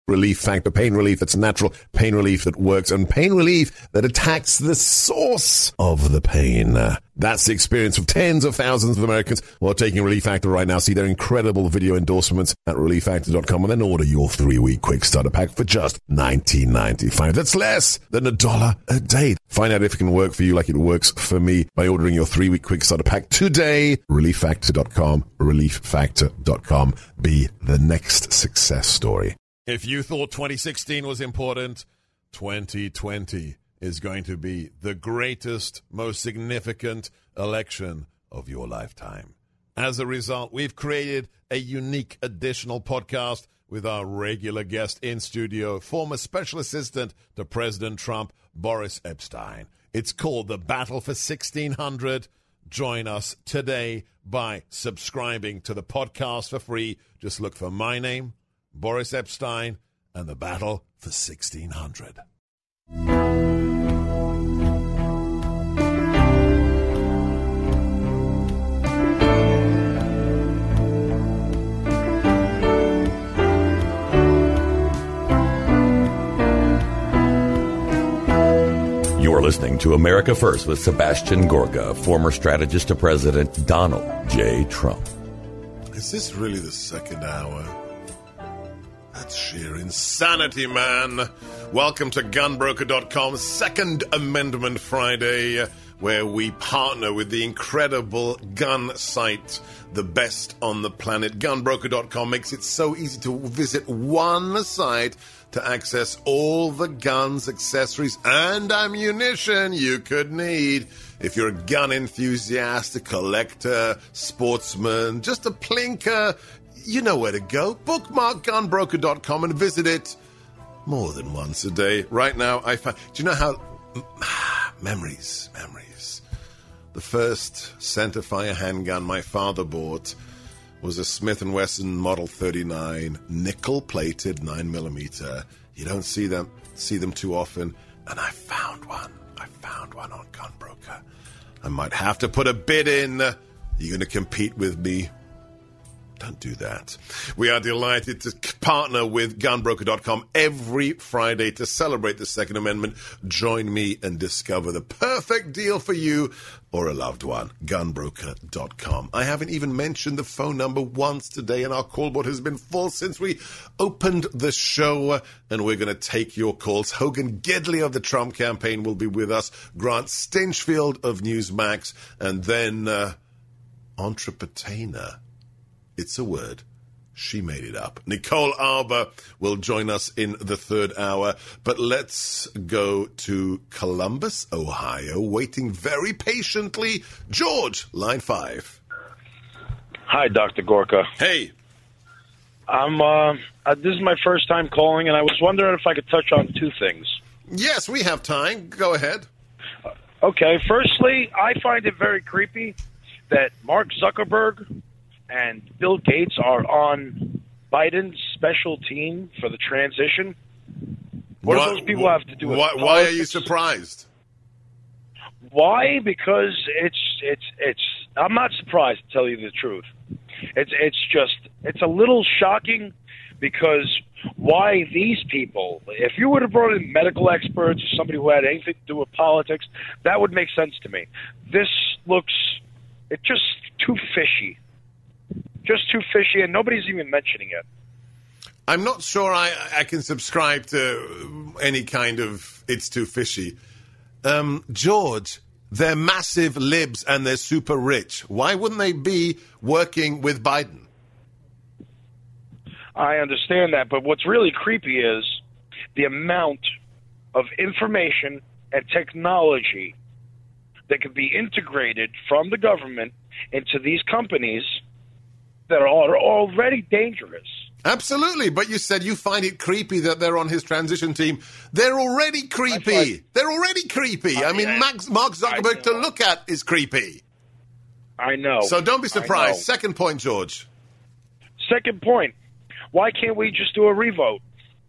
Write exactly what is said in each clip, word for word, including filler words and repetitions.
Relief Factor. Pain relief that's natural, pain relief that works, and pain relief that attacks the source of the pain. That's the experience of tens of thousands of Americans who are taking Relief Factor right now. See their incredible video endorsements at relief factor dot com and then order your three-week quick starter pack for just nineteen ninety-five. That's less than a dollar a day. Find out if it can work for you like it works for me by ordering your three-week quick starter pack today. relief factor dot com. relief factor dot com. Be the next success story. If you thought twenty sixteen was important, twenty twenty is going to be the greatest, most significant election of your lifetime. As a result, we've created a unique additional podcast with our regular guest in studio, former special assistant to President Trump, Boris Epshteyn. It's called The Battle for sixteen hundred. Join us today by subscribing to the podcast for free. Just look for my name, Boris Epshteyn, and The Battle for sixteen hundred. You're listening to America First with Sebastian Gorka, former strategist to President Donald J. Trump. Is this really the second hour? That's sheer insanity, man. Welcome to gun broker dot com's Second Amendment Friday, where we partner with the incredible gun site, the best on the planet. gun broker dot com makes it so easy to visit one site to access all the guns, accessories, and ammunition you could need. If you're a gun enthusiast, a collector, sportsman, just a plinker, you know where to go. Bookmark gun broker dot com and visit it more than once a day. Right now, I find... Do you know how... memories, memories. The first centerfire handgun my father bought was a Smith and Wesson Model thirty-nine, nickel-plated nine millimeter. You don't see them see them too often, and I found one. I found one on Gunbroker. I might have to put a bid in. Are you going to compete with me? Don't do that. We are delighted to partner with gun broker dot com every Friday to celebrate the Second Amendment. Join me and discover the perfect deal for you or a loved one. gun broker dot com. I haven't even mentioned the phone number once today, and our call board has been full since we opened the show, and we're going to take your calls. Hogan Gedley of the Trump campaign will be with us, Grant Stinchfield of Newsmax, and then uh, Entrepreneur. It's a word. She made it up. Nicole Arbour will join us in the third hour. But let's go to Columbus, Ohio, waiting very patiently. George, line five. Hi, Doctor Gorka. Hey. I'm. Uh, uh, this is my first time calling, and I was wondering if I could touch on two things. Yes, we have time. Go ahead. Uh, okay. Firstly, I find it very creepy that Mark Zuckerberg and Bill Gates are on Biden's special team for the transition. What, what do those people have to do with why, politics? Why are you surprised? Why? Because it's it's it's. I'm not surprised, to tell you the truth. It's it's just it's a little shocking because why these people? If you would have brought in medical experts or somebody who had anything to do with politics, that would make sense to me. This looks it's just too fishy. Just too fishy, and nobody's even mentioning it. I'm not sure I, I can subscribe to any kind of it's too fishy. Um, George, they're massive libs and they're super rich. Why wouldn't they be working with Biden? I understand that, but what's really creepy is the amount of information and technology that could be integrated from the government into these companies that are already dangerous. Absolutely, but you said you find it creepy that they're on his transition team. They're already creepy. Find, they're already creepy. I, I mean, I, Max, Mark Zuckerberg to look at is creepy. I know. So don't be surprised. Second point, George. Second point. Why can't we just do a revote?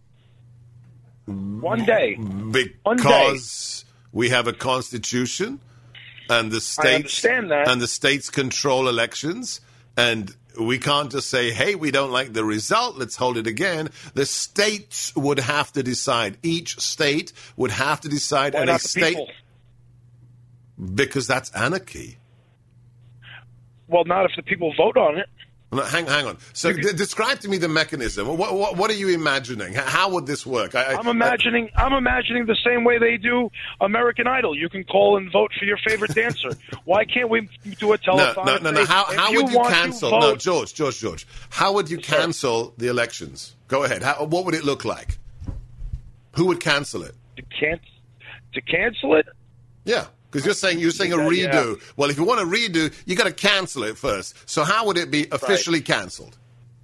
One day. Because One day. we have a constitution, and the states I understand that. and the states control elections. And we can't just say, hey, we don't like the result, let's hold it again. The states would have to decide. Each state would have to decide. Why and not a the state, people? Because that's anarchy. Well, not if the people vote on it. No, hang, hang on. So d- describe to me the mechanism. What, what, what are you imagining? How would this work? I, I'm imagining. I, I'm imagining the same way they do American Idol. You can call and vote for your favorite dancer. Why can't we do a telethon? No, no, no. no. How, how you would you want cancel? to vote, No, George, George, George. How would you cancel the elections? Go ahead. How, what would it look like? Who would cancel it? To, can- to cancel it? Yeah. Because you're saying you're saying a redo. Yeah. Well, if you want to redo, you got to cancel it first. So how would it be officially right. canceled?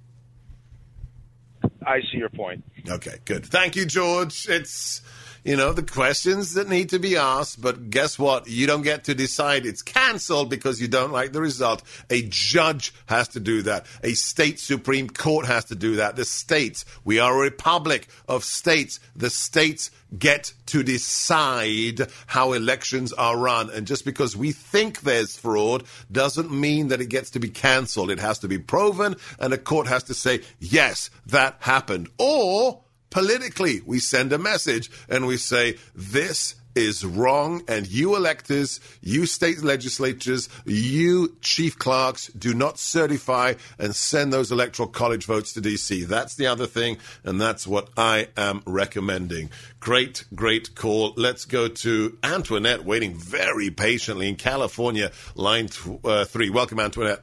I see your point. Okay, good. Thank you, George. It's, you know, the questions that need to be asked, but guess what? You don't get to decide it's canceled because you don't like the result. A judge has to do that. A state Supreme Court has to do that. The states, we are a republic of states. The states get to decide how elections are run. And just because we think there's fraud doesn't mean that it gets to be canceled. It has to be proven, and a court has to say, yes, that happened. Or politically, we send a message and we say, this is wrong, and you electors, you state legislatures, you chief clerks, do not certify and send those electoral college votes to D C. That's the other thing, and that's what I am recommending. Great, great call. Let's go to Antoinette, waiting very patiently in California, line th- uh, three. Welcome, Antoinette.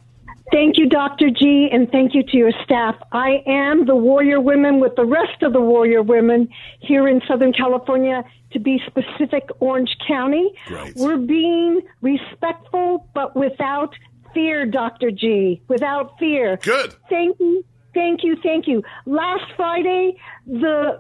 Thank you, Doctor G, and thank you to your staff. I am the Warrior Women with the rest of the Warrior Women here in Southern California, to be specific, Orange County. Right. We're being respectful, but without fear, Doctor G, without fear. Good. Thank you, thank you, thank you. Last Friday, the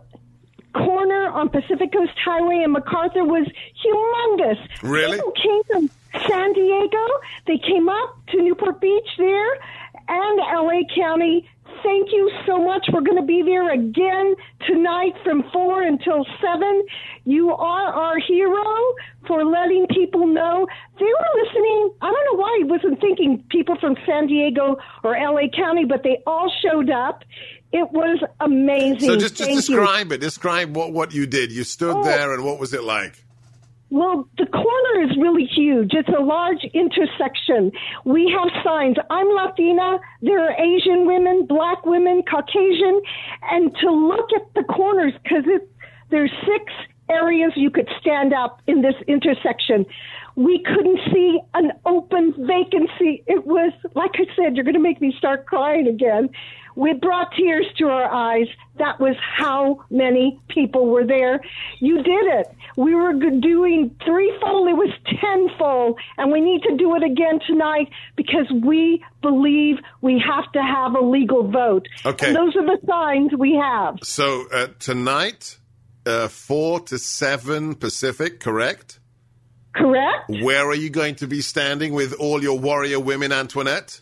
corner on Pacific Coast Highway in MacArthur was humongous. Really? People came from San Diego. They came up to Newport Beach there and L A County. Thank you so much. We're going to be there again tonight from four until seven. You are our hero for letting people know. They were listening. I don't know why I wasn't thinking people from San Diego or L A County, but they all showed up. It was amazing. So just, just describe you. it. Describe what, what you did. You stood oh. there, and what was it like? Well, the corner is really huge. It's a large intersection. We have signs. I'm Latina. There are Asian women, black women, Caucasian. And to look at the corners, because there's six areas you could stand up in this intersection. We couldn't see an open vacancy. It was, like I said, you're going to make me start crying again. We brought tears to our eyes. That was how many people were there. You did it. We were doing threefold. It was tenfold. And we need to do it again tonight because we believe we have to have a legal vote. Okay. And those are the signs we have. So uh, tonight, uh, four to seven Pacific, correct? Correct. Where are you going to be standing with all your warrior women, Antoinette?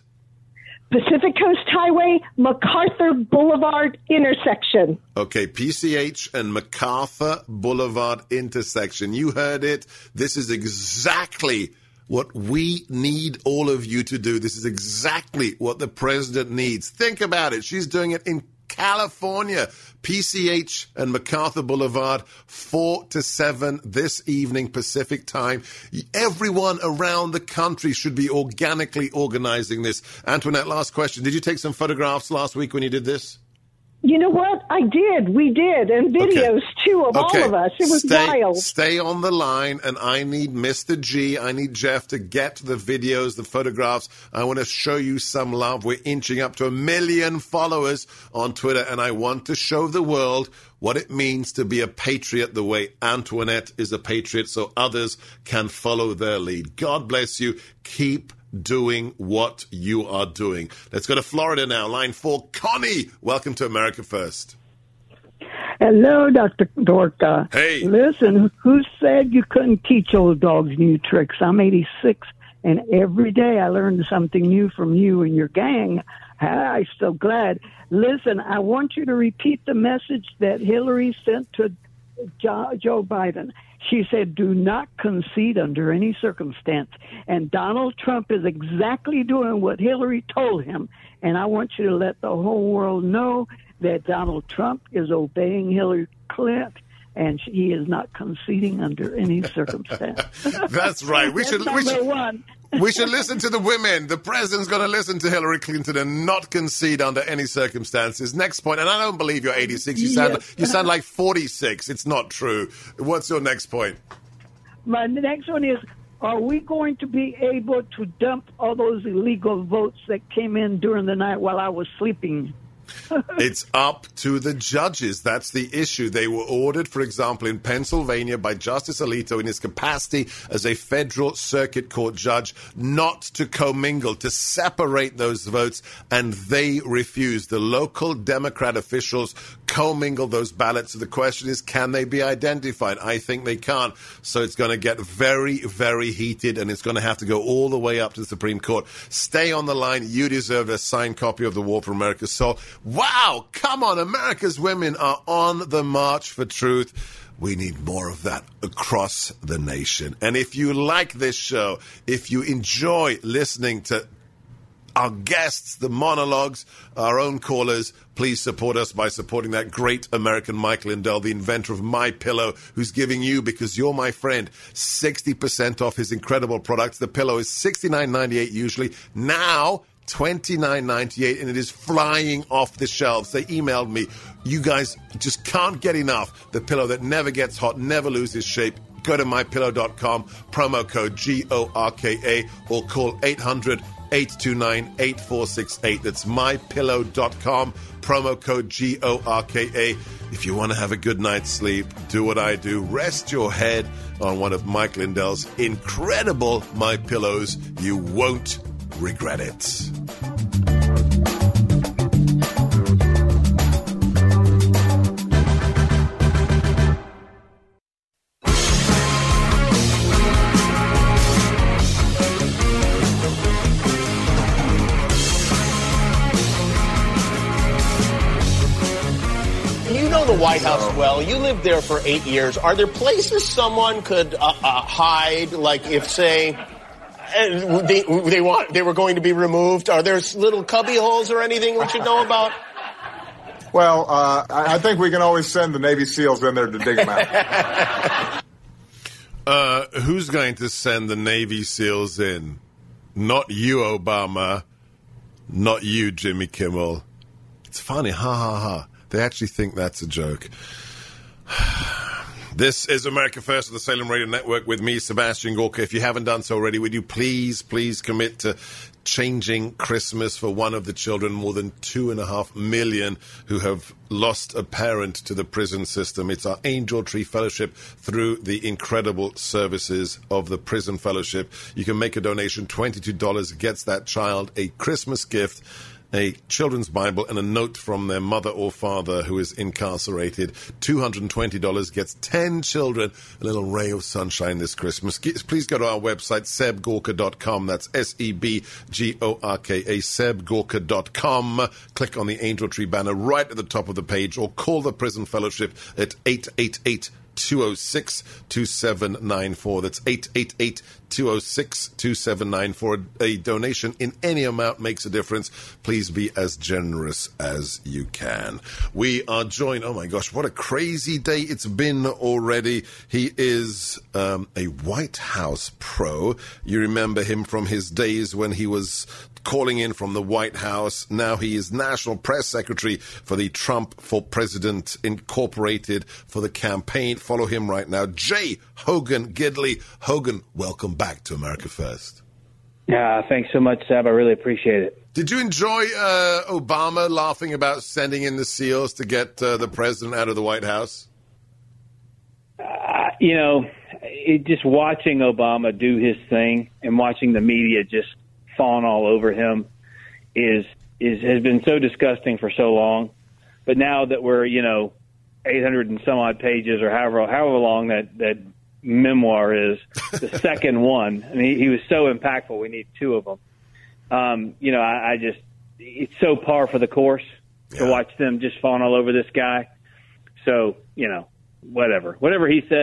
Pacific Coast Highway, MacArthur Boulevard intersection. Okay, P C H and MacArthur Boulevard intersection. You heard it. This is exactly what we need all of you to do. This is exactly what the president needs. Think about it. She's doing it in California. P C H and MacArthur Boulevard, four to seven this evening Pacific time. Everyone around the country should be organically organizing this. Antoinette, last question. Did you take some photographs last week when you did this? You know what? I did. We did. And videos, okay. too, of okay. all of us. It was stay, wild. Stay on the line, and I need Mister G, I need Jeff to get the videos, the photographs. I want to show you some love. We're inching up to a million followers on Twitter, and I want to show the world what it means to be a patriot the way Antoinette is a patriot so others can follow their lead. God bless you. Keep doing what you are doing. Let's go to Florida now. Line four, Connie. Welcome to America First. Hello, Doctor Dorka. Hey. Listen, who said you couldn't teach old dogs new tricks? I'm eighty-six, and every day I learned something new from you and your gang. I'm so glad. Listen, I want you to repeat the message that Hillary sent to Joe Biden. She said, do not concede under any circumstance. And Donald Trump is exactly doing what Hillary told him. And I want you to let the whole world know that Donald Trump is obeying Hillary Clinton, and he is not conceding under any circumstance. That's right. We should. That's we should. one. We should listen to the women. The president's going to listen to Hillary Clinton and not concede under any circumstances. Next point, and I don't believe you're eighty-six. You sound Yes. you sound like forty-six. It's not true. What's your next point? My next one is, are we going to be able to dump all those illegal votes that came in during the night while I was sleeping? It's up to the judges. That's the issue. They were ordered, for example, in Pennsylvania by Justice Alito in his capacity as a federal circuit court judge not to commingle, to separate those votes, and they refused. The local Democrat officials commingle those ballots. So the question is, can they be identified? I think they can't. So it's going to get very, very heated, and it's going to have to go all the way up to the Supreme Court. Stay on the line. You deserve a signed copy of The War for America. So, wow, come on. America's women are on the march for truth. We need more of that across the nation. And if you like this show, if you enjoy listening to our guests, the monologues, our own callers, please support us by supporting that great American Mike Lindell, the inventor of My Pillow, who's giving you, because you're my friend, sixty percent off his incredible products. The pillow is sixty-nine ninety-eight usually. Now, twenty-nine ninety-eight, and it is flying off the shelves. They emailed me. You guys just can't get enough. The pillow that never gets hot, never loses shape. Go to my pillow dot com, promo code G O R K A, or call eight hundred, eight two nine, eight four six eight. That's my pillow dot com, promo code G O R K A. If you want to have a good night's sleep, do what I do. Rest your head on one of Mike Lindell's incredible My Pillows. You won't regret it. The White House well. You lived there for eight years. Are there places someone could uh, uh, hide, like if, say, they, they want they were going to be removed? Are there little cubby holes or anything we should know about? Well, uh, I think we can always send the Navy SEALs in there to dig them out. uh, who's going to send the Navy SEALs in? Not you, Obama. Not you, Jimmy Kimmel. It's funny, ha ha ha. They actually think that's a joke. This is America First of the Salem Radio Network with me, Sebastian Gorka. If you haven't done so already, would you please, please commit to changing Christmas for one of the children, more than two and a half million who have lost a parent to the prison system. It's our Angel Tree Fellowship through the incredible services of the Prison Fellowship. You can make a donation. twenty-two dollars gets that child a Christmas gift, a children's Bible, and a note from their mother or father who is incarcerated. two hundred twenty dollars gets ten children a little ray of sunshine this Christmas. Please go to our website, seb gorka dot com. That's S E B G O R K A, seb gorka dot com. Click on the Angel Tree banner right at the top of the page, or call the Prison Fellowship at eight eight eight, two oh six, two seven nine four. That's eight eight eight, two oh six, two seven nine four. A donation in any amount makes a difference. Please be as generous as you can. We are joined, oh my gosh, what a crazy day it's been already. He is um, a White House pro. You remember him from his days when he was calling in from the White House. Now he is National Press Secretary for the Trump for President Incorporated for the campaign. Follow him right now, Jay Hogan Gidley. Hogan, welcome back to America First. Yeah, thanks so much, Seb. I really appreciate it. Did you enjoy uh, Obama laughing about sending in the SEALs to get uh, the president out of the White House? Uh, you know, it, just watching Obama do his thing and watching the media just fawn all over him is is has been so disgusting for so long. But now that we're, you know, eight hundred and some odd pages, or however however long that, that memoir is, the second one, I mean, he, he was so impactful. We need two of them. Um, you know, I, I just, it's so par for the course yeah. to watch them just fawn all over this guy. So, you know, whatever. Whatever he says,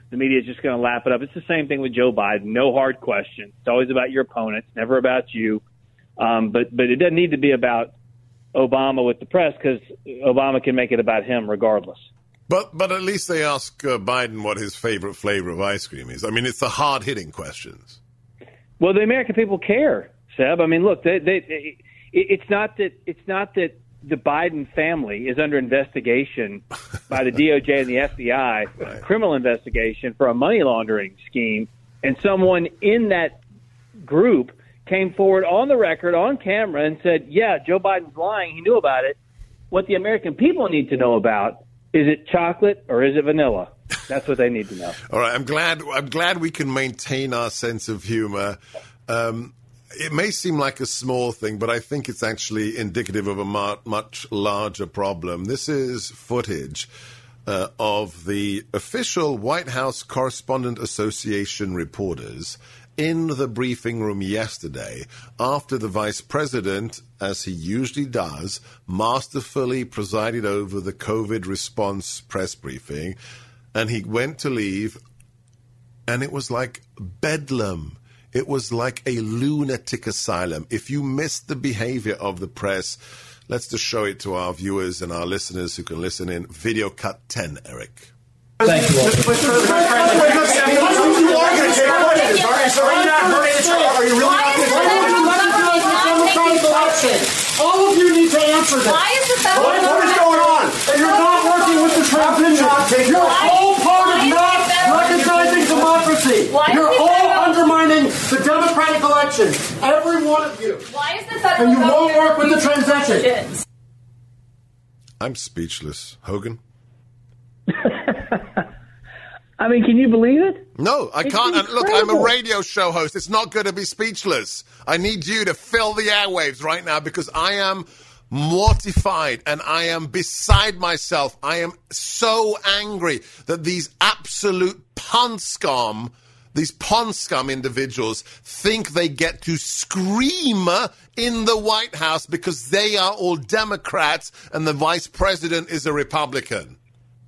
the media is just going to lap it up. It's the same thing with Joe Biden. No hard questions. It's always about your opponents, never about you. Um, but but it doesn't need to be about Obama with the press, because Obama can make it about him regardless. But but at least they ask uh, Biden what his favorite flavor of ice cream is. I mean, it's the hard-hitting questions. Well, the American people care, Seb. I mean, look, they, they, they, it's not that it's not that the Biden family is under investigation by the D O J and the F B I, right. criminal investigation for a money laundering scheme, and someone in that group came forward on the record, on camera, and said, yeah, Joe Biden's lying. He knew about it. What the American people need to know about, is it chocolate or is it vanilla? That's what they need to know. All right. I'm glad I'm glad we can maintain our sense of humor. Um, it may seem like a small thing, but I think it's actually indicative of a mar- much larger problem. This is footage uh, of the official White House Correspondent Association reporters in the briefing room yesterday after the vice president, as he usually does, masterfully presided over the COVID response press briefing, and he went to leave, and it was like bedlam. It was like a lunatic asylum. If you missed the behavior of the press, let's just show it to our viewers and our listeners who can listen in. Video cut ten, Eric. Thank you. Mister President, you are going to take questions, all right? So are you not hurting the trial? Are you really not going to take questions? Election. All of you need to answer this. Why is the federal What, what is going on? And you're not working with the transition. You're all part of not recognizing democracy. You're all undermining the democratic election. Every one of you. Why is the federal And you won't work with the transition. I'm speechless. Hogan? I mean, can you believe it? No, I it's can't. And look, I'm a incredible. radio show host. It's not good to be speechless. I need you to fill the airwaves right now because I am mortified and I am beside myself. I am so angry that these absolute pond scum, these pond scum individuals think they get to scream in the White House because they are all Democrats and the vice president is a Republican.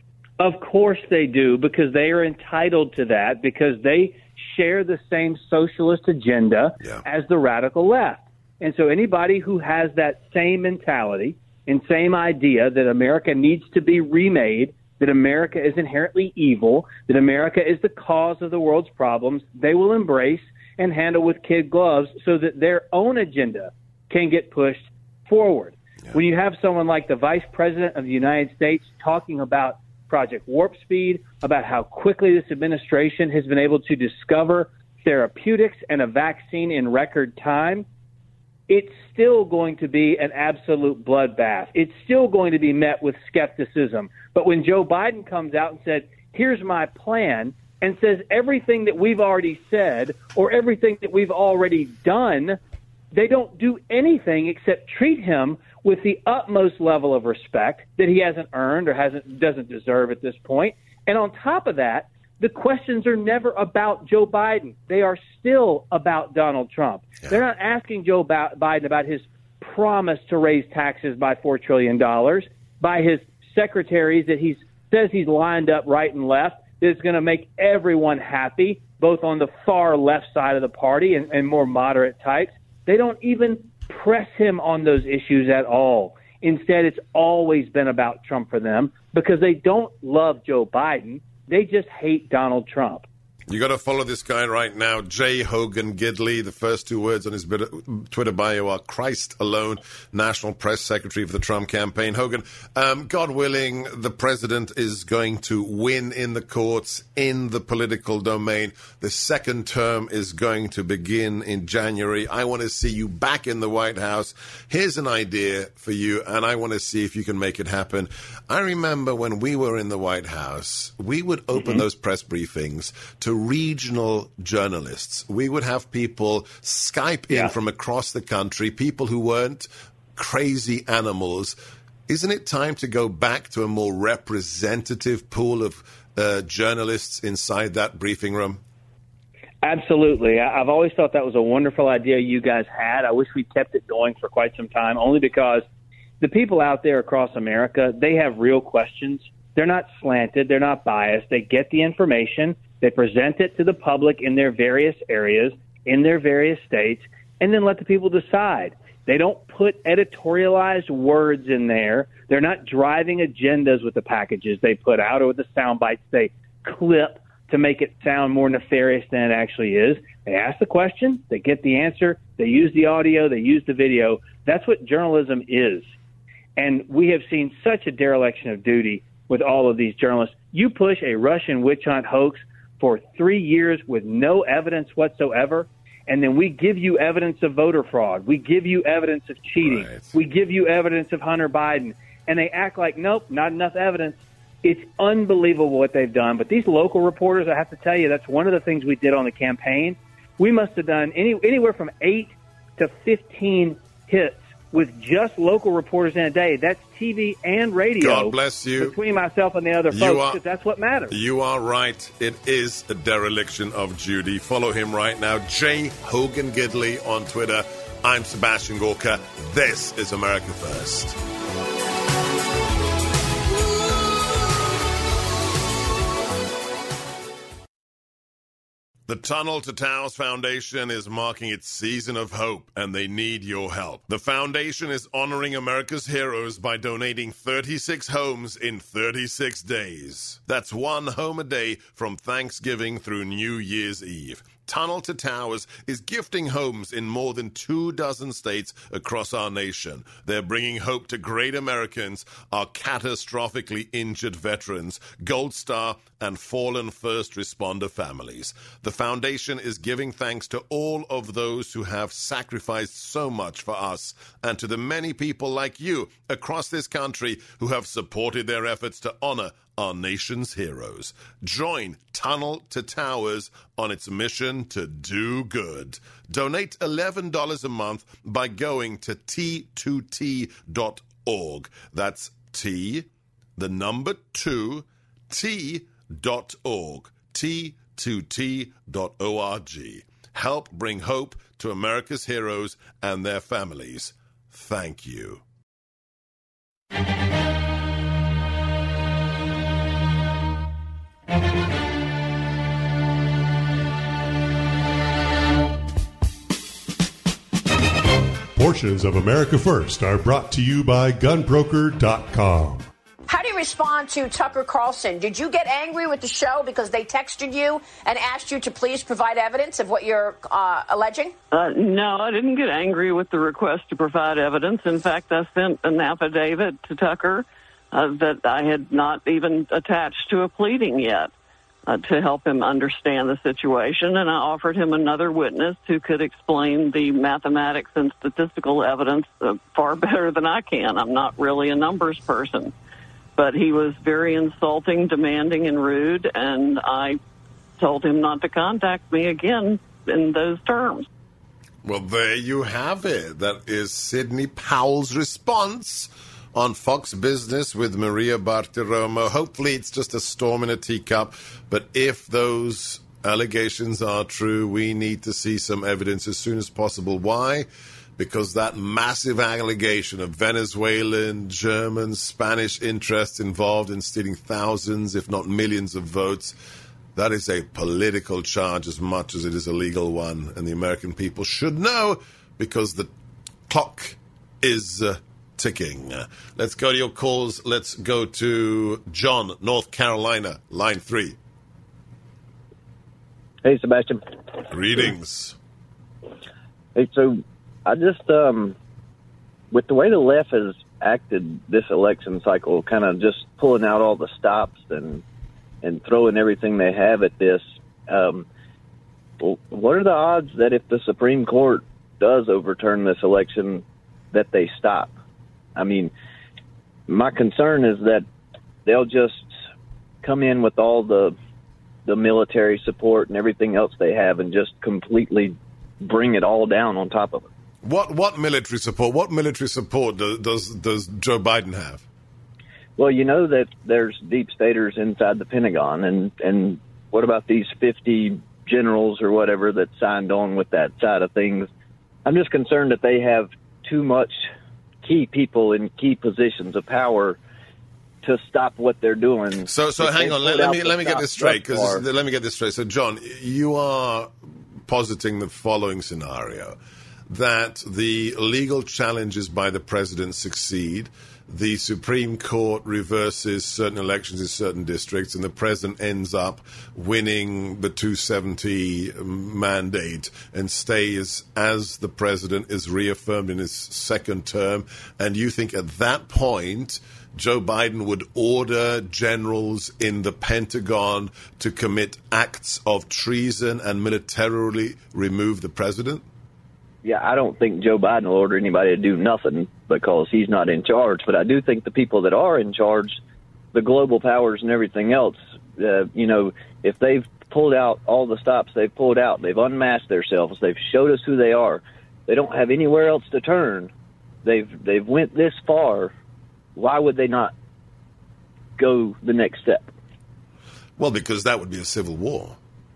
Of course they do, because they are entitled to that, because they share the same socialist agenda yeah. as the radical left. And so anybody who has that same mentality and same idea that America needs to be remade, that America is inherently evil, that America is the cause of the world's problems, they will embrace and handle with kid gloves so that their own agenda can get pushed forward. Yeah. When you have someone like the Vice President of the United States talking about Project Warp Speed, about how quickly this administration has been able to discover therapeutics and a vaccine in record time, it's still going to be an absolute bloodbath. It's still going to be met with skepticism. But when Joe Biden comes out and said, here's my plan, and says everything that we've already said or everything that we've already done, they don't do anything except treat him with the utmost level of respect that he hasn't earned or hasn't doesn't deserve at this point. And on top of that, the questions are never about Joe Biden. They are still about Donald Trump. Yeah. They're not asking Joe Biden about his promise to raise taxes by four trillion dollars, by his secretaries that he says he's lined up right and left, that is going to make everyone happy, both on the far left side of the party and, and more moderate types. They don't even press him on those issues at all. Instead, it's always been about Trump for them because they don't love Joe Biden. They just hate Donald Trump. You got to follow this guy right now, J. Hogan Gidley. The first two words on his Twitter bio are Christ alone, National Press Secretary for the Trump campaign. Hogan, um, God willing, the president is going to win in the courts, in the political domain. The second term is going to begin in January. I want to see you back in the White House. Here's an idea for you, and I want to see if you can make it happen. I remember when we were in the White House, we would open mm-hmm. those press briefings to regional journalists. We would have people Skype in yeah. from across the country, people who weren't crazy animals. Isn't it time to go back to a more representative pool of uh, journalists inside that briefing room? Absolutely. I've always thought that was a wonderful idea you guys had. I wish we kept it going for quite some time, only because the people out there across America, they have real questions. They're not slanted. They're not biased. They get the information. They present it to the public in their various areas, in their various states, and then let the people decide. They don't put editorialized words in there. They're not driving agendas with the packages they put out or with the sound bites they clip to make it sound more nefarious than it actually is. They ask the question, they get the answer, they use the audio, they use the video. That's what journalism is. And we have seen such a dereliction of duty with all of these journalists. You push a Russian witch hunt hoax for three years with no evidence whatsoever, and then we give you evidence of voter fraud. We give you evidence of cheating. Right. We give you evidence of Hunter Biden. And they act like, nope, not enough evidence. It's unbelievable what they've done. But these local reporters, I have to tell you, that's one of the things we did on the campaign. We must have done any, anywhere from eight to fifteen hits with just local reporters in a day. That's T V and radio. God bless you. Between myself and the other You folks, are- because that's what matters. You are right. It is a dereliction of duty. Follow him right now, J. Hogan Gidley on Twitter. I'm Sebastian Gorka. This is America First. The Tunnel to Towers Foundation is marking its season of hope, and they need your help. The foundation is honoring America's heroes by donating thirty-six homes in thirty-six days. That's one home a day from Thanksgiving through New Year's Eve. Tunnel to Towers is gifting homes in more than two dozen states across our nation. They're bringing hope to great Americans, our catastrophically injured veterans, Gold Star and fallen first responder families. The foundation is giving thanks to all of those who have sacrificed so much for us, and to the many people like you across this country who have supported their efforts to honor our nation's heroes. Join Tunnel to Towers on its mission to do good. Donate eleven dollars a month by going to T two T dot org. That's T, the number two, T dot org. T two T dot org. Help bring hope to America's heroes and their families. Thank you. Portions of America First are brought to you by gun broker dot com. How do you respond to Tucker Carlson? Did you get angry with the show because they texted you and asked you to please provide evidence of what you're uh, alleging? Uh, no, I didn't get angry with the request to provide evidence. In fact, I sent an affidavit to Tucker uh, that I had not even attached to a pleading yet uh, to help him understand the situation. And I offered him another witness who could explain the mathematics and statistical evidence uh, far better than I can. I'm not really a numbers person. But he was very insulting, demanding, and rude, and I told him not to contact me again in those terms. Well, there you have it. That is Sidney Powell's response on Fox Business with Maria Bartiromo. Hopefully it's just a storm in a teacup, but if those allegations are true, we need to see some evidence as soon as possible. Why? Because that massive allegation of Venezuelan, German, Spanish interests involved in stealing thousands, if not millions of votes, that is a political charge as much as it is a legal one. And the American people should know, because the clock is uh, ticking. Uh, let's go to your calls. Let's go to John, North Carolina, line three. Hey, Sebastian. Greetings. Hey, so I just, um, with the way the left has acted this election cycle, kind of just pulling out all the stops and and throwing everything they have at this, um, what are the odds that if the Supreme Court does overturn this election, that they stop? I mean, my concern is that they'll just come in with all the the military support and everything else they have and just completely bring it all down on top of it. What what military support? What military support does does, does Joe Biden have? Well, you know that there's deep staters inside the Pentagon, and and what about these fifty generals or whatever that signed on with that side of things? I'm just concerned that they have too much key people in key positions of power to stop what they're doing. So, so If hang they on. Let, pulled let out me the let me get stop this straight. thus Because far- let me get this straight. So, John, you are positing the following scenario: that the legal challenges by the president succeed, the Supreme Court reverses certain elections in certain districts, and the president ends up winning the two seventy mandate and stays as the president, is reaffirmed in his second term. And you think at that point Joe Biden would order generals in the Pentagon to commit acts of treason and militarily remove the president? Yeah, I don't think Joe Biden will order anybody to do nothing because he's not in charge. But I do think the people that are in charge, the global powers and everything else, uh, you know, if they've pulled out all the stops they've pulled out, they've unmasked themselves, they've showed us who they are, they don't have anywhere else to turn, they've they've went this far, why would they not go the next step? Well, because that would be a civil war.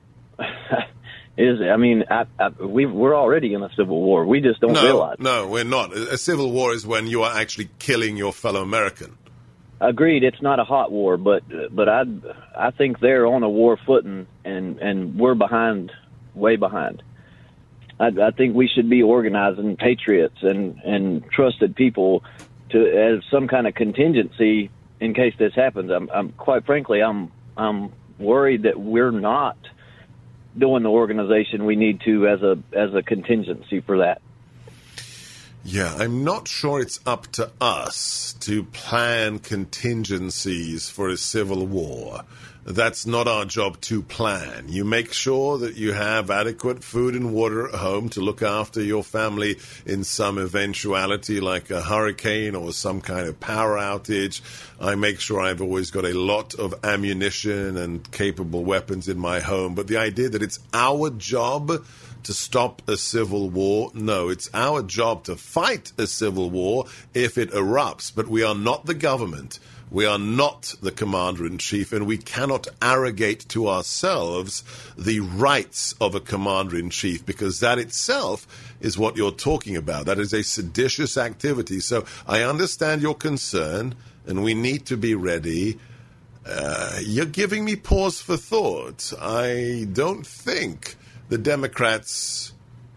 Is I mean, I, I, we, we're already in a civil war. We just don't no, realize. No, we're not. A civil war is when you are actually killing your fellow American. Agreed. It's not a hot war, but but I I think they're on a war footing, and, and we're behind, way behind. I, I think we should be organizing patriots and, and trusted people to as some kind of contingency in case this happens. I'm, I'm quite frankly, I'm I'm worried that we're not doing the organization we need to as a as a contingency for that. Yeah, I'm not sure it's up to us to plan contingencies for a civil war. That's not our job to plan. You make sure that you have adequate food and water at home to look after your family in some eventuality like a hurricane or some kind of power outage. I make sure I've always got a lot of ammunition and capable weapons in my home. But the idea that it's our job to stop a civil war, no, it's our job to fight a civil war if it erupts. But we are not the government. We are not the commander-in-chief, and we cannot arrogate to ourselves the rights of a commander-in-chief, because that itself is what you're talking about. That is a seditious activity. So I understand your concern, and we need to be ready. Uh, you're giving me pause for thought. I don't think the Democrats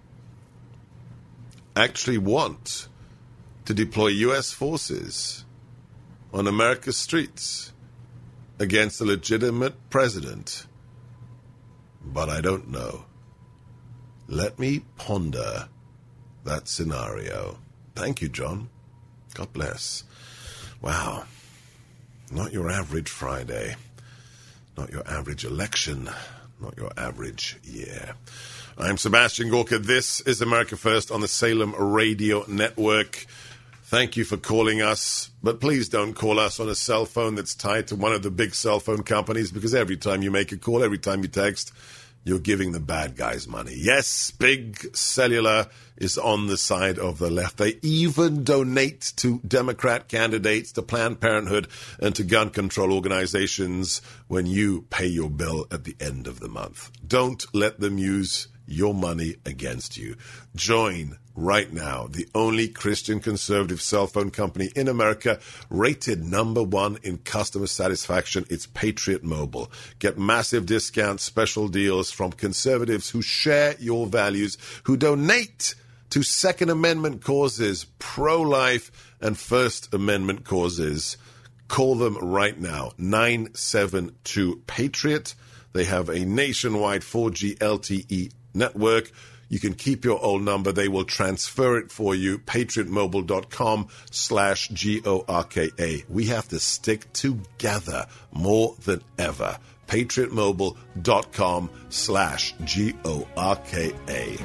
actually want to deploy U S forces on America's streets against a legitimate president. But I don't know. Let me ponder that scenario. Thank you, John. God bless. Wow. Not your average Friday. Not your average election. Not your average year. I'm Sebastian Gorka. This is America First on the Salem Radio Network. Thank you for calling us, but please don't call us on a cell phone that's tied to one of the big cell phone companies, because every time you make a call, every time you text, you're giving the bad guys money. Yes, big cellular is on the side of the left. They even donate to Democrat candidates, to Planned Parenthood, and to gun control organizations when you pay your bill at the end of the month. Don't let them use your money against you. Join right now the only Christian conservative cell phone company in America rated number one in customer satisfaction. It's Patriot Mobile. Get massive discounts, special deals from conservatives who share your values, who donate to Second Amendment causes, pro-life and First Amendment causes. Call them right now, nine seven two Patriot. They have a nationwide four G L T E network. You can keep your old number. They will transfer it for you. PatriotMobile.com slash G O R K A. We have to stick together more than ever. PatriotMobile.com slash G O R K A.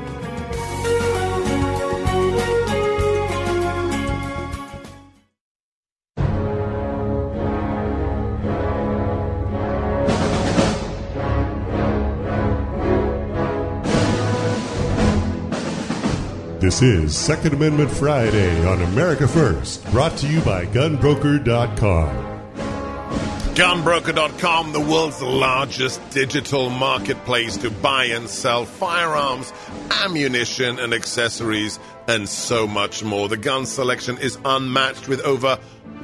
This is Second Amendment Friday on America First, brought to you by gun broker dot com. gun broker dot com, the world's largest digital marketplace to buy and sell firearms, ammunition, and accessories, and so much more. The gun selection is unmatched with over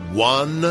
one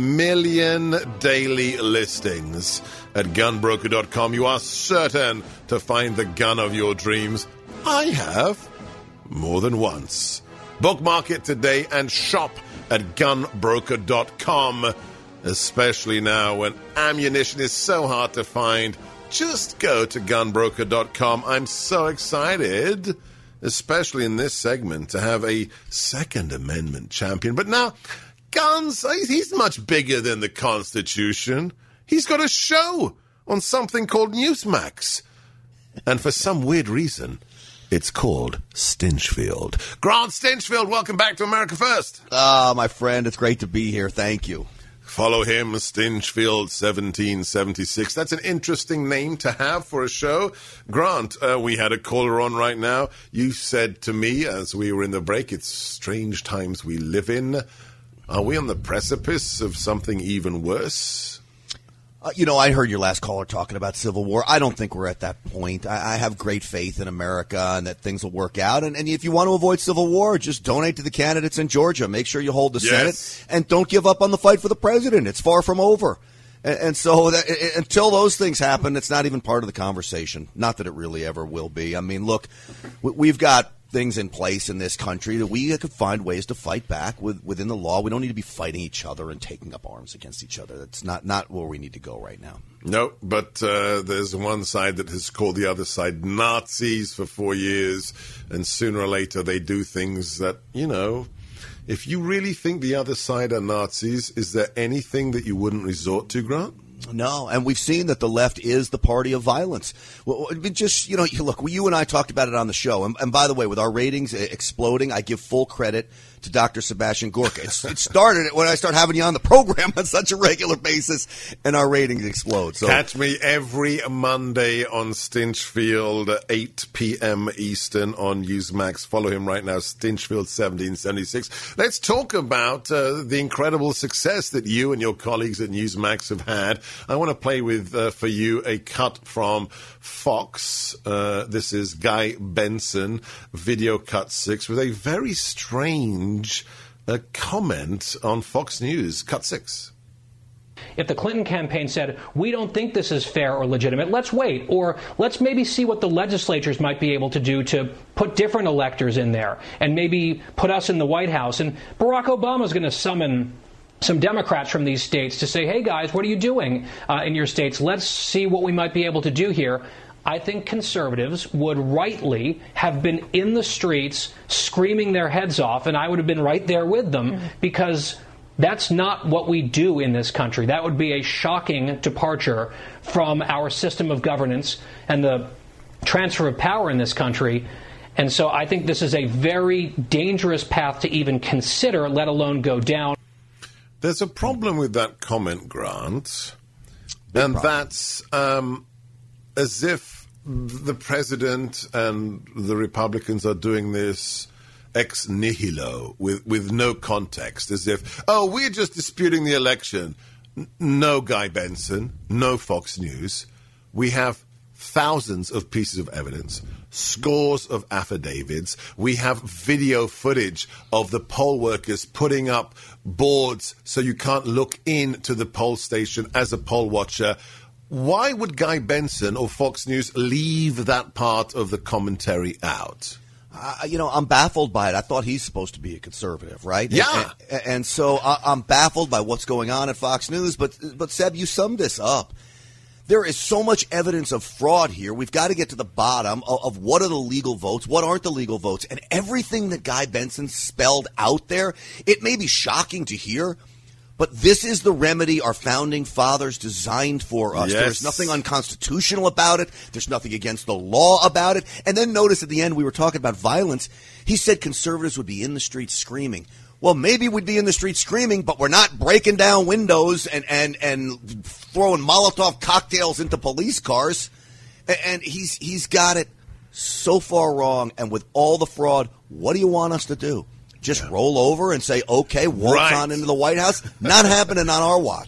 million daily listings. At gun broker dot com, you are certain to find the gun of your dreams. I have more than once. Bookmark it today and shop at gun broker dot com. Especially now when ammunition is so hard to find, just go to gun broker dot com. I'm so excited, especially in this segment, to have a Second Amendment champion. But now, guns, he's much bigger than the Constitution. He's got a show on something called Newsmax. And for some weird reason, it's called Stinchfield. Grant Stinchfield, welcome back to America First. Ah, my friend, it's great to be here. Thank you. Follow him, Stinchfield seventeen seventy-six. That's an interesting name to have for a show. Grant, uh, we had a caller on right now. You said to me as we were in the break, it's strange times we live in. Are we on the precipice of something even worse? Uh, you know, I heard your last caller talking about civil war. I don't think we're at that point. I, I have great faith in America and that things will work out. And, and if you want to avoid civil war, just donate to the candidates in Georgia. Make sure you hold the yes. Senate. And don't give up on the fight for the president. It's far from over. And, and so that, it, until those things happen, it's not even part of the conversation. Not that it really ever will be. I mean, look, we, we've got things in place in this country that we could find ways to fight back with, within the law. We don't need to be fighting each other and taking up arms against each other. That's not, not where we need to go right now. No, but uh, there's one side that has called the other side Nazis for four years, and sooner or later they do things that, you know, if you really think the other side are Nazis, is there anything that you wouldn't resort to, Grant? No, and we've seen that the left is the party of violence. Well, just, you know, look, you and I talked about it on the show. And, and by the way, with our ratings exploding, I give full credit to Doctor Sebastian Gorka. It's, it started when I started having you on the program on such a regular basis, and our ratings explode. So catch me every Monday on Stinchfield, eight p.m. Eastern on Newsmax. Follow him right now, Stinchfield seventeen seventy-six. Let's talk about uh, the incredible success that you and your colleagues at Newsmax have had. I want to play with, uh, for you, a cut from Fox. Uh, this is Guy Benson, video cut six, with a very strange a comment on Fox News, cut six. If the Clinton campaign said, we don't think this is fair or legitimate, let's wait. Or let's maybe see what the legislatures might be able to do to put different electors in there and maybe put us in the White House. And Barack Obama is going to summon some Democrats from these states to say, hey, guys, what are you doing uh, in your states? Let's see what we might be able to do here. I think conservatives would rightly have been in the streets screaming their heads off, and I would have been right there with them, mm-hmm. because that's not what we do in this country. That would be a shocking departure from our system of governance and the transfer of power in this country. And so I think this is a very dangerous path to even consider, let alone go down. There's a problem with that comment, Grant, Big and problem. that's... Um, as if the president and the Republicans are doing this ex nihilo, with, with no context, as if, oh, we're just disputing the election. N- no, Guy Benson, no Fox News. We have thousands of pieces of evidence, scores of affidavits. We have video footage of the poll workers putting up boards so you can't look into the poll station as a poll watcher. Why would Guy Benson or Fox News leave that part of the commentary out? Uh, you know, I'm baffled by it. I thought he's supposed to be a conservative, right? Yeah. And, and so I, I'm baffled by what's going on at Fox News. But, but Seb, you summed this up. There is so much evidence of fraud here. We've got to get to the bottom of, of what are the legal votes, what aren't the legal votes. And everything that Guy Benson spelled out there, it may be shocking to hear, but this is the remedy our founding fathers designed for us. Yes. There's nothing unconstitutional about it. There's nothing against the law about it. And then notice at the end we were talking about violence. He said conservatives would be in the streets screaming. Well, maybe we'd be in the streets screaming, but we're not breaking down windows and, and, and throwing Molotov cocktails into police cars. And he's he's got it so far wrong. And with all the fraud, what do you want us to do? Just roll over and say, okay, waltz right. on into the White House? Not happening on our watch.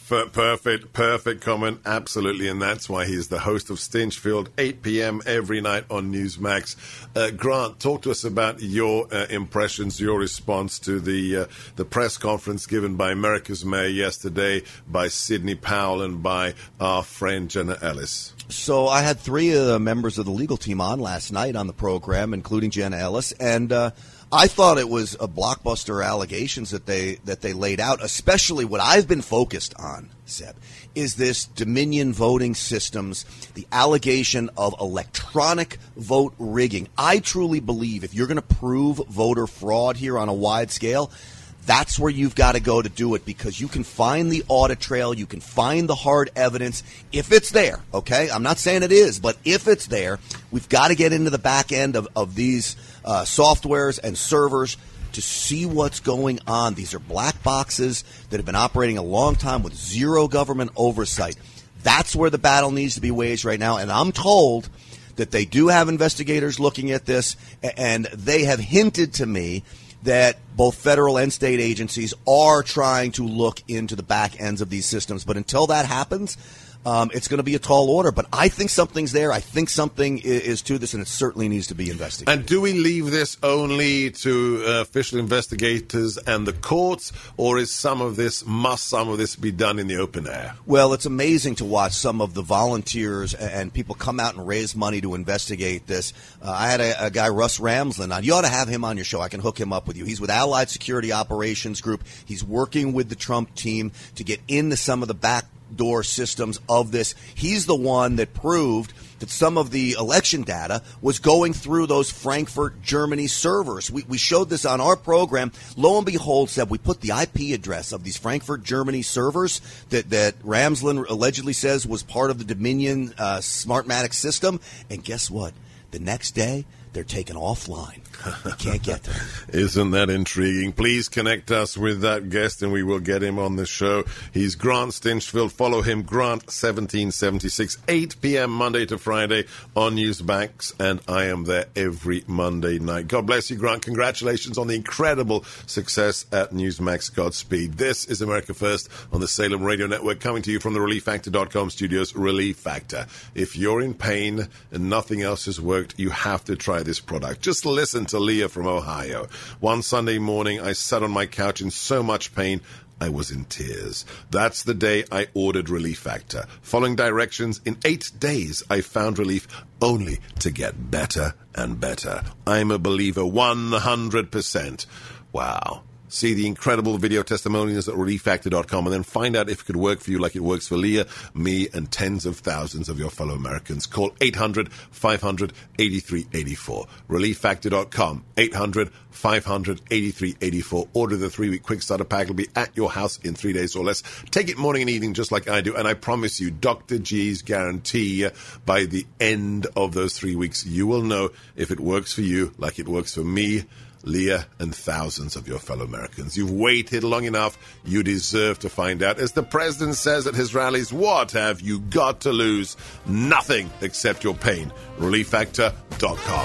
Per- perfect, perfect comment. Absolutely. And that's why he's the host of Stinchfield, eight p.m. every night on Newsmax. Uh, Grant, talk to us about your uh, impressions, your response to the uh, the press conference given by America's Mayor yesterday, by Sidney Powell and by our friend Jenna Ellis. So I had three uh, members of the legal team on last night on the program, including Jenna Ellis, and uh, I thought it was a blockbuster allegations that they that they laid out, especially what I've been focused on, Seb, is this Dominion voting systems, the allegation of electronic vote rigging. I truly believe if you're going to prove voter fraud here on a wide scale, that's where you've got to go to do it, because you can find the audit trail, you can find the hard evidence if it's there, okay? I'm not saying it is, but if it's there, we've got to get into the back end of, of these uh, softwares and servers to see what's going on. These are black boxes that have been operating a long time with zero government oversight. That's where the battle needs to be waged right now, and I'm told that they do have investigators looking at this, and they have hinted to me that both federal and state agencies are trying to look into the back ends of these systems. But until that happens, um, it's going to be a tall order. But I think something's there. I think something is, is to this, and it certainly needs to be investigated. And do we leave this only to uh, official investigators and the courts, or is some of this, must some of this be done in the open air? Well, it's amazing to watch some of the volunteers and people come out and raise money to investigate this. Uh, I had a, a guy, Russ Ramsland, on. You ought to have him on your show. I can hook him up with you. He's with Allied Security Operations Group. He's working with the Trump team to get into some of the backdoor systems of this. He's the one that proved that some of the election data was going through those Frankfurt, Germany servers. We, we showed this on our program. Lo and behold, said we put the I P address of these Frankfurt, Germany servers that, that Ramsland allegedly says was part of the Dominion uh, Smartmatic system. And guess what? The next day, they're taken offline. You can't get them. Isn't that intriguing? Please connect us with that guest and we will get him on the show. He's Grant Stinchfield. Follow him, Grant seventeen seventy-six, eight p.m. Monday to Friday on Newsmax, and I am there every Monday night. God bless you, Grant. Congratulations on the incredible success at Newsmax. Godspeed. This is America First on the Salem Radio Network, coming to you from the relief factor dot com studios. Relief Factor. If you're in pain and nothing else has worked, you have to try this product. Just listen to Leah from Ohio. One Sunday morning, I sat on my couch in so much pain, I was in tears. That's the day I ordered Relief Factor. Following directions, in eight days, I found relief, only to get better and better. I'm a believer, one hundred percent. Wow. See the incredible video testimonials at relief factor dot com and then find out if it could work for you like it works for Leah, me, and tens of thousands of your fellow Americans. Call eight hundred, five hundred, eighty-three eighty-four. relief factor dot com, eight hundred, five hundred, eighty-three eighty-four. Order the three-week quick starter pack. It'll be at your house in three days or less. Take it morning and evening just like I do, and I promise you, Doctor G's guarantee, by the end of those three weeks, you will know if it works for you like it works for me, Leah, and thousands of your fellow Americans. You've waited long enough. You deserve to find out. As the president says at his rallies, what have you got to lose? Nothing except your pain. relief factor dot com.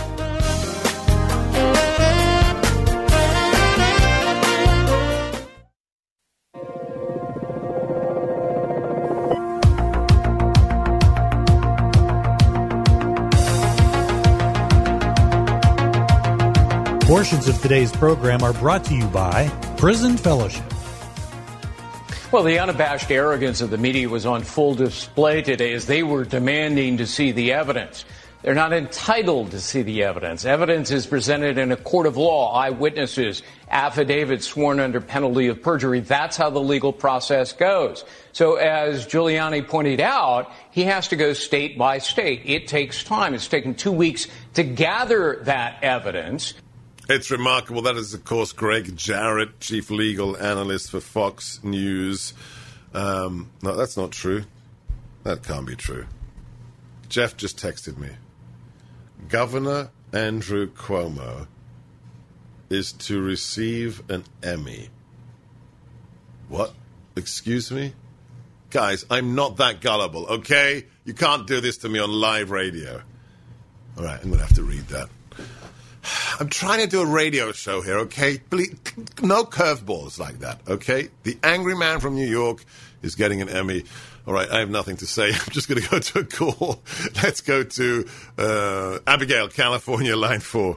Portions of today's program are brought to you by Prison Fellowship. Well, the unabashed arrogance of the media was on full display today as they were demanding to see the evidence. They're not entitled to see the evidence. Evidence is presented in a court of law, eyewitnesses, affidavits sworn under penalty of perjury. That's how the legal process goes. So as Giuliani pointed out, he has to go state by state. It takes time. It's taken two weeks to gather that evidence. It's remarkable. That is, of course, Greg Jarrett, chief legal analyst for Fox News. Um, no, that's not true. That can't be true. Jeff just texted me. Governor Andrew Cuomo is to receive an Emmy. What? Excuse me? Guys, I'm not that gullible, okay? You can't do this to me on live radio. All right, I'm going to have to read that. I'm trying to do a radio show here, okay? Please, no curveballs like that, okay? The angry man from New York is getting an Emmy. All right, I have nothing to say. I'm just going to go to a call. Let's go to uh, Abigail, California, line four.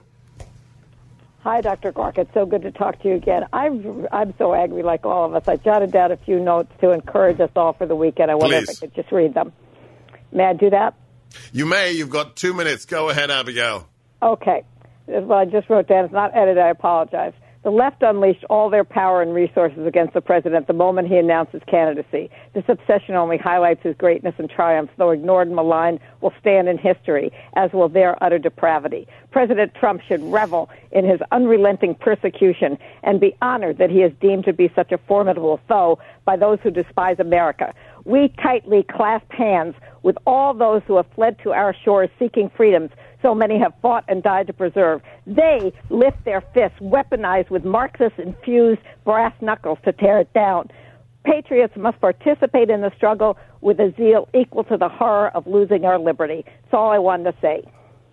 Hi, Doctor Gorka. It's so good to talk to you again. I'm I'm so angry like all of us. I jotted down a few notes to encourage us all for the weekend. I wonder if I could just read them. May I do that? You may. You've got two minutes. Go ahead, Abigail. Okay. Well, I just wrote down. It's not edited. I apologize. The left unleashed all their power and resources against the president the moment he announced his candidacy. This obsession only highlights his greatness and triumph, though ignored and maligned, will stand in history, as will their utter depravity. President Trump should revel in his unrelenting persecution and be honored that he is deemed to be such a formidable foe by those who despise America. We tightly clasp hands with all those who have fled to our shores seeking freedoms so many have fought and died to preserve. They lift their fists, weaponized with Marxist-infused brass knuckles to tear it down. Patriots must participate in the struggle with a zeal equal to the horror of losing our liberty. That's all I wanted to say.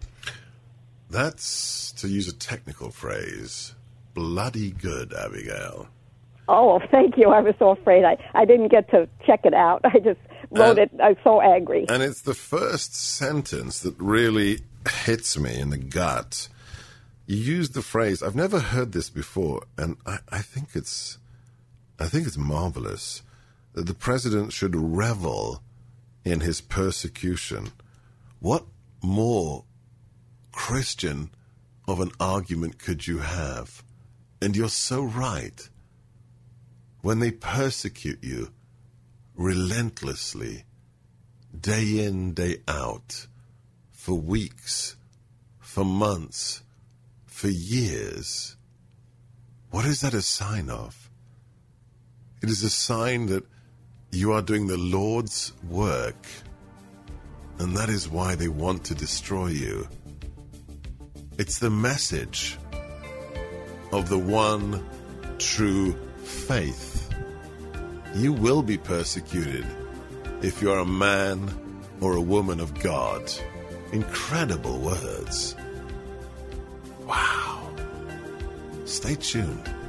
That's, to use a technical phrase, bloody good, Abigail. Oh, thank you. I was so afraid. I, I didn't get to check it out. I just wrote And- it. I was so angry. And it's the first sentence that really hits me in the gut. You used the phrase, I've never heard this before, and I, I think it's I think it's marvelous that the president should revel in his persecution. What more Christian of an argument could you have? And you're so right. When they persecute you relentlessly, day in, day out, for weeks, for months, for years, what is that a sign of? It is a sign that you are doing the Lord's work, and that is why they want to destroy you. It's the message of the one true faith. You will be persecuted if you are a man or a woman of God. Incredible words. Wow. Stay tuned.